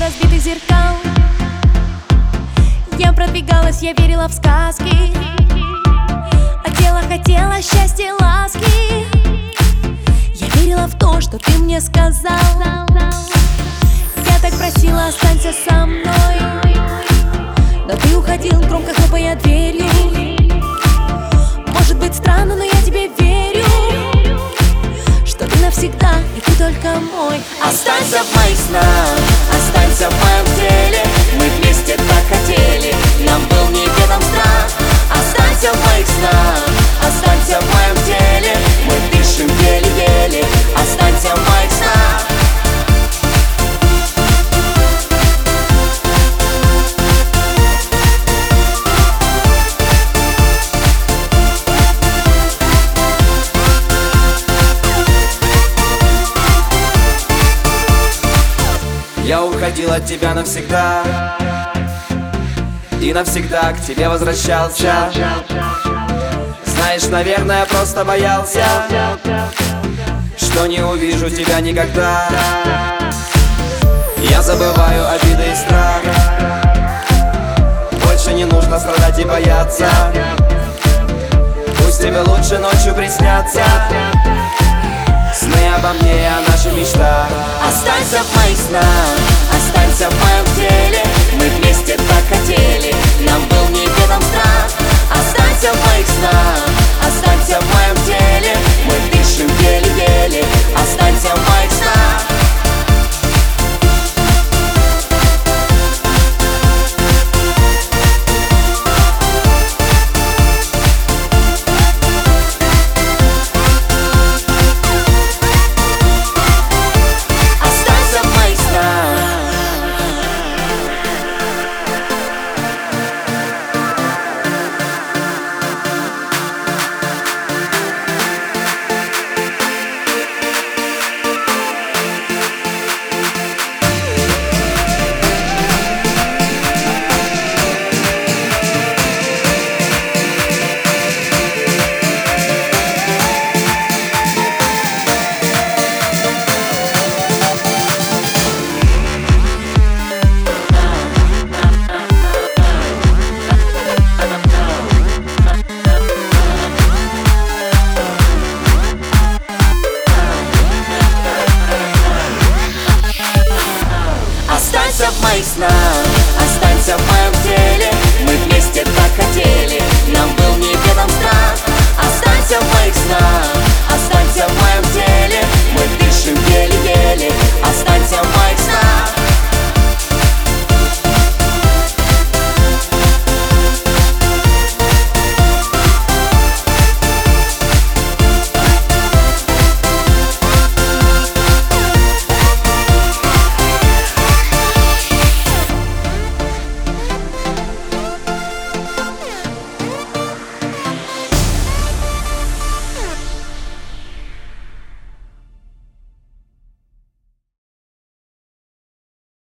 разбитых зеркал. Я продвигалась, я верила в сказки, а тело хотело счастья, ласки. Я верила в то, что ты мне сказал. Я так просила, останься со мной, но ты уходил, громко хлопая дверью. Может быть странно, но я тебе верю, что ты навсегда, и ты только мой. Останься в моих снах, останься в моем теле. Мы вместе так хотели, нам был неведом страх. Останься в моих снах, останься в моем теле. Мы дышим еле-еле, останься в моих снах. Я уходил от тебя навсегда и навсегда к тебе возвращался. Знаешь, наверное, просто боялся, что не увижу тебя никогда. Я забываю обиды и страх, больше не нужно страдать и бояться. Пусть тебе лучше ночью приснятся сны обо мне и о наших мечтах. Останься в моих снах, останься в моем теле. Мы вместе так хотели, нам был неведом страх. Останься в моих снах, останься в моем теле. Мы дышим еле-еле, останься в моих снах. Останься в моих снах, останься в моем теле. Мы вместе так хотели, нам был неведом страх. Останься в моих снах,